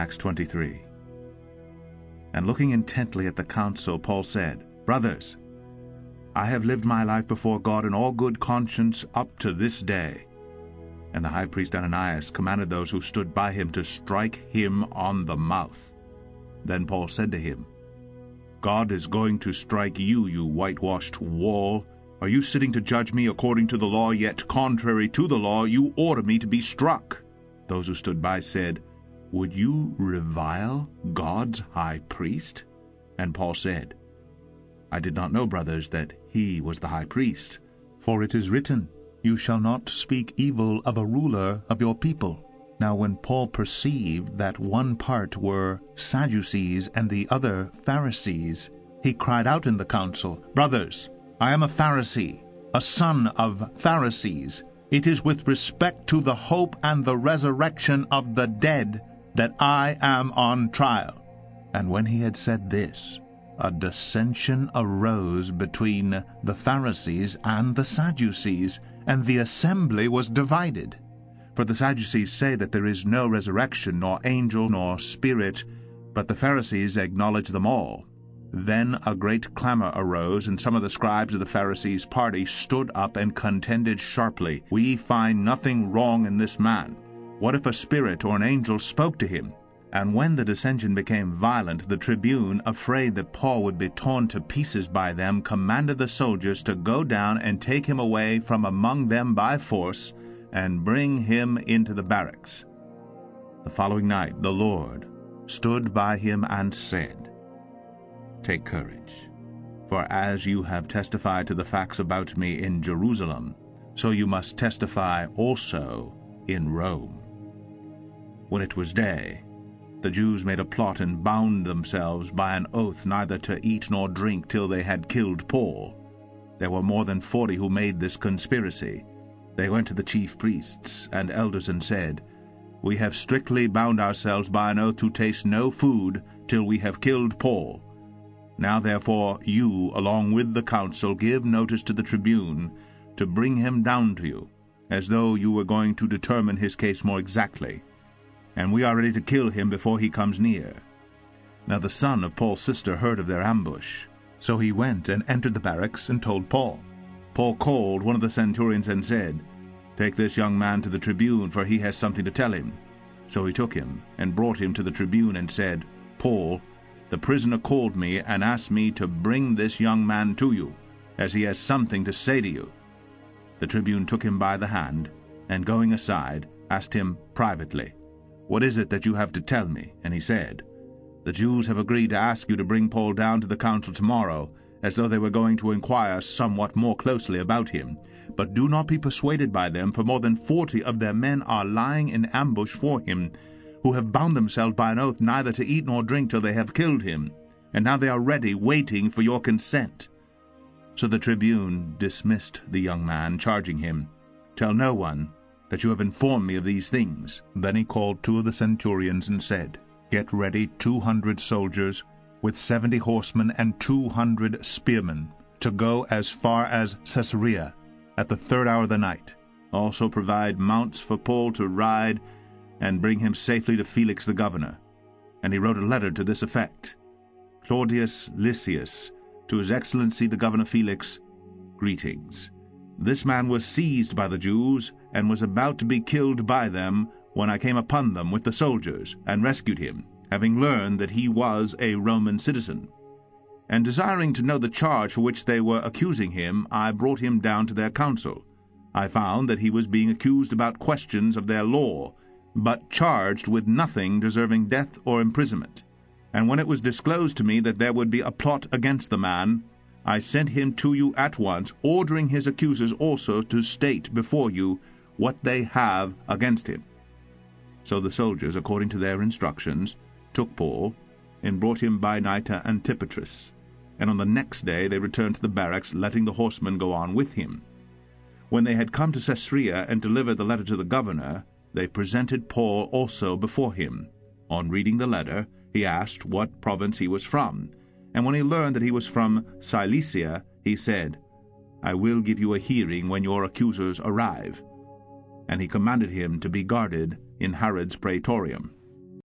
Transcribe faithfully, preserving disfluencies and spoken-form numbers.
Acts twenty-three. And looking intently at the council, Paul said, Brothers, I have lived my life before God in all good conscience up to this day. And the high priest Ananias commanded those who stood by him to strike him on the mouth. Then Paul said to him, God is going to strike you, you whitewashed wall. Are you sitting to judge me according to the law, yet contrary to the law you order me to be struck? Those who stood by said, Would you revile God's high priest? And Paul said, I did not know, brothers, that he was the high priest. For it is written, You shall not speak evil of a ruler of your people. Now when Paul perceived that one part were Sadducees and the other Pharisees, he cried out in the council, Brothers, I am a Pharisee, a son of Pharisees. It is with respect to the hope and the resurrection of the dead that I am on trial. And when he had said this, a dissension arose between the Pharisees and the Sadducees, and the assembly was divided. For the Sadducees say that there is no resurrection, nor angel, nor spirit, but the Pharisees acknowledge them all. Then a great clamor arose, and some of the scribes of the Pharisees' party stood up and contended sharply, We find nothing wrong in this man. What if a spirit or an angel spoke to him? And when the dissension became violent, the tribune, afraid that Paul would be torn to pieces by them, commanded the soldiers to go down and take him away from among them by force, and bring him into the barracks. The following night the Lord stood by him and said, Take courage, for as you have testified to the facts about me in Jerusalem, so you must testify also in Rome. When it was day, the Jews made a plot and bound themselves by an oath neither to eat nor drink till they had killed Paul. There were more than forty who made this conspiracy. They went to the chief priests and elders and said, We have strictly bound ourselves by an oath to taste no food till we have killed Paul. Now therefore you, along with the council, give notice to the tribune to bring him down to you, as though you were going to determine his case more exactly. And we are ready to kill him before he comes near. Now the son of Paul's sister heard of their ambush. So he went and entered the barracks and told Paul. Paul called one of the centurions and said, Take this young man to the tribune, for he has something to tell him. So he took him and brought him to the tribune and said, Paul, the prisoner called me and asked me to bring this young man to you, as he has something to say to you. The tribune took him by the hand, and going aside, asked him privately, What is it that you have to tell me? And he said, The Jews have agreed to ask you to bring Paul down to the council tomorrow, as though they were going to inquire somewhat more closely about him. But do not be persuaded by them, for more than forty of their men are lying in ambush for him, who have bound themselves by an oath neither to eat nor drink till they have killed him. And now they are ready, waiting for your consent. So the tribune dismissed the young man, charging him, Tell no one that you have informed me of these things. Then he called two of the centurions and said, Get ready two hundred soldiers, with seventy horsemen and two hundred spearmen, to go as far as Caesarea at the third hour of the night. Also provide mounts for Paul to ride, and bring him safely to Felix the governor. And he wrote a letter to this effect. Claudius Lysias, to his excellency the governor Felix, greetings. This man was seized by the Jews, and was about to be killed by them, when I came upon them with the soldiers, and rescued him, having learned that he was a Roman citizen. And desiring to know the charge for which they were accusing him, I brought him down to their council. I found that he was being accused about questions of their law, but charged with nothing deserving death or imprisonment. And when it was disclosed to me that there would be a plot against the man, I sent him to you at once, ordering his accusers also to state before you what they have against him. So the soldiers, according to their instructions, took Paul, and brought him by night to Antipatris. And on the next day they returned to the barracks, letting the horsemen go on with him. When they had come to Caesarea and delivered the letter to the governor, they presented Paul also before him. On reading the letter, he asked what province he was from, and when he learned that he was from Cilicia, he said, I will give you a hearing when your accusers arrive. And he commanded him to be guarded in Herod's praetorium.